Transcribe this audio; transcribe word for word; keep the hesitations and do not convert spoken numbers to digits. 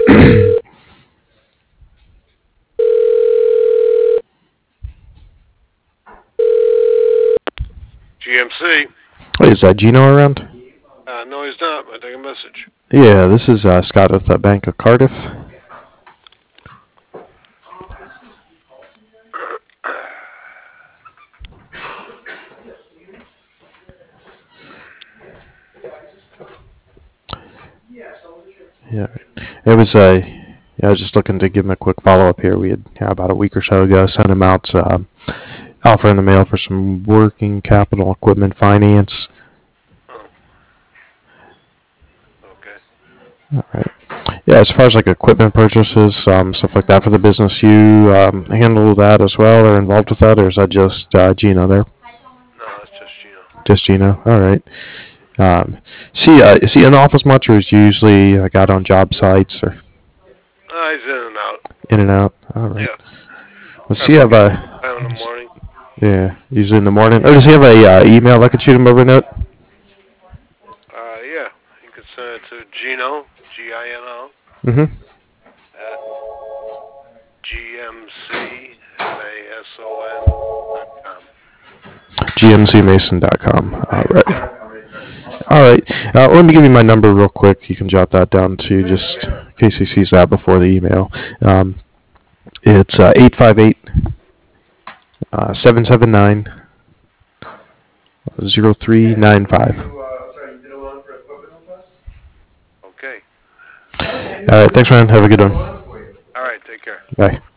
G M C. Hey, is that Gino around? Uh, no, he's not. I take a message. Yeah, this is uh, Scott with the Bank of Cardiff. Yeah, it was. Uh, yeah, I was just looking to give him a quick follow up here. We had yeah, about a week or so ago sent him out uh, offer in the mail for some working capital equipment finance. Oh, okay. All right. Yeah, as far as like equipment purchases, um, stuff like that for the business, you um, handle that as well, or involved with that, or is that just uh, Gino there? No, it's just Gino. Just Gino. All right. Um, see, uh, is he in the office much, or is he usually like out on job sites or Uh, he's in and out. in and out? All right. Yeah. Does he Probably have get a? time in the morning. Yeah, usually in the morning. Or does he have a uh, email I could shoot him over a note? Uh, yeah. You can send it to Gino, G I N O, Mm-hmm. at G M C M A S O N dot com. G M C mason dot com. All right. All right. Uh, let me give you my number real quick. You can jot that down too, just in case he sees that before the email. Um, it's uh, eight five eight, seven seven nine, zero three nine five. Okay. All right. Thanks, man. Have a good one. All right. Take care. Bye.